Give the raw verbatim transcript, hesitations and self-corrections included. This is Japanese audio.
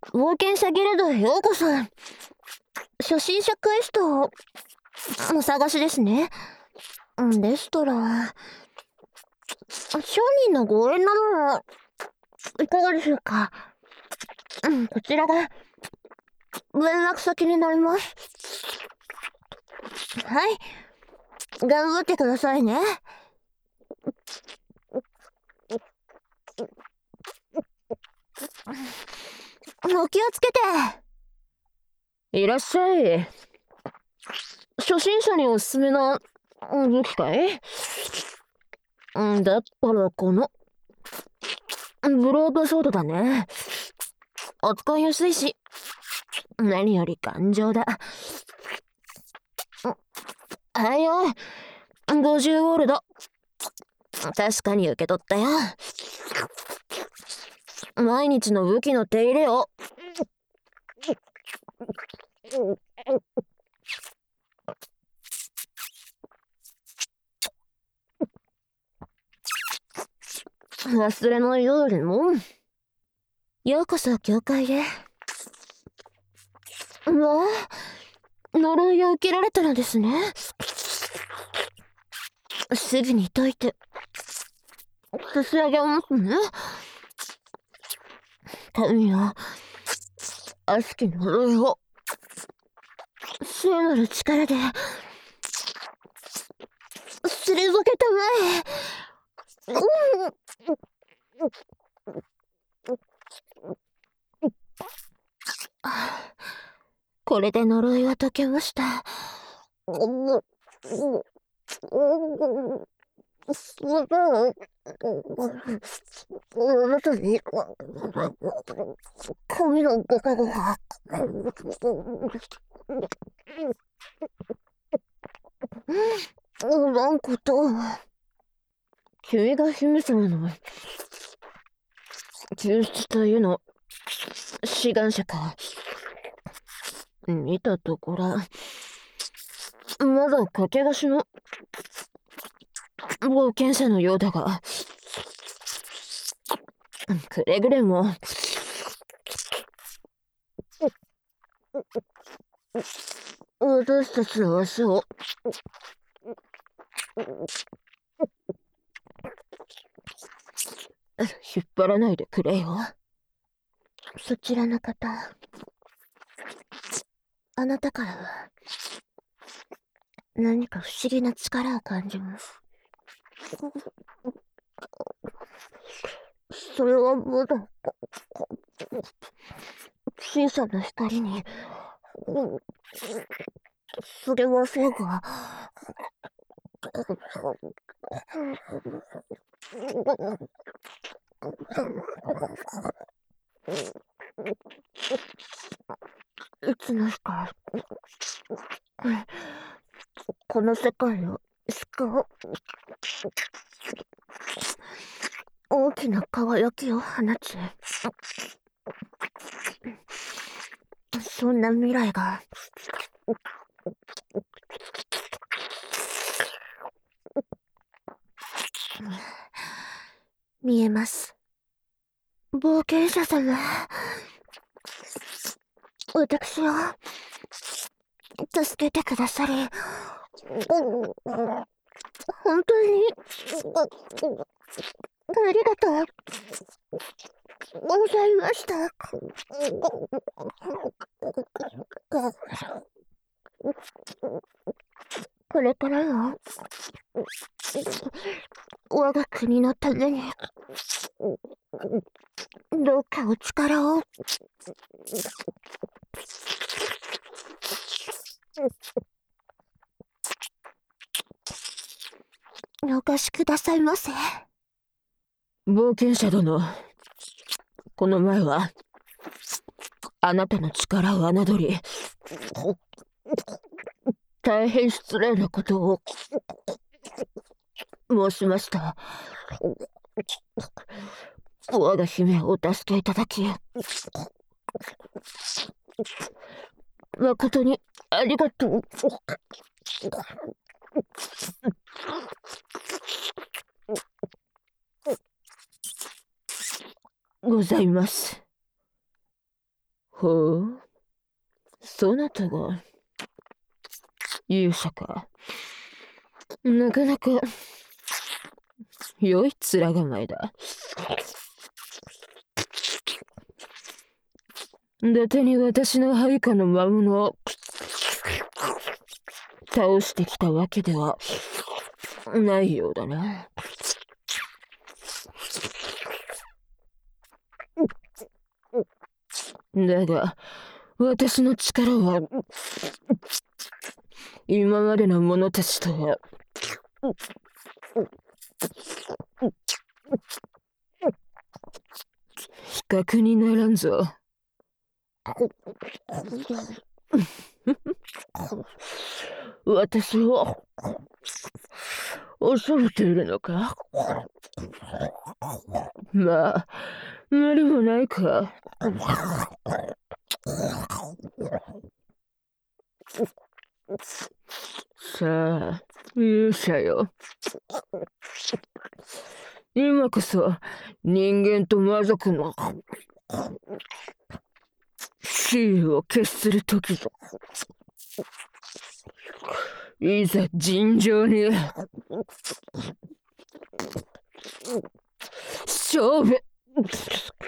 冒険者ギルドへようこそ。初心者クエストをお探しですね。うんでしたら、商人のご縁などはいかがでしょうか。うん、こちらが連絡先になります。はい、頑張ってくださいね。お気をつけて。 いらっしゃい。初心者におすすめな武器かい？んだったらこのブロードソードだね。扱いやすいし何より頑丈だ。はいよ、ごじゅうゴールド。確かに受け取ったよ。毎日の武器の手入れを。忘れないようにも。ようこそ教会へ。うわあ、呪いを受けられたのですね。すぐに解いて差し上げますね。神よ、悪しき呪いを聖なる力で退けたまえ。うんこれで呪いは解けました。神のご加護が。なんこと。君が姫様の救出隊への志願者か。見たところまだ駆け出しの冒険者のようだが、くれぐれも私たちの足を引っ張らないでくれよ。そちらの方、あなたからは何か不思議な力を感じます。それはまだ小さな光に触れませんが、いつの日かこの世界を救う大きな輝きを放ち、そんな未来が見えます。冒険者様、私を助けてくださり本当にありがとうございました。これからは我が国のためにどうかお力を。お貸しくださいませ。冒険者殿、この前はあなたの力を侮り大変失礼なことを申しました。我が姫をお助けいただき誠にありがとうございます。 ほう、そなたが勇者か。なかなか良い面構えだ。伊達に私の配下の魔物を倒してきたわけではないようだな。だが私の力は今までの者たちとは比較にならんぞ。私を恐れているのか。まあ無理もないか。さあ勇者よ、今こそ人間と魔族の雌雄を決する時ぞ。いざ尋常に勝負。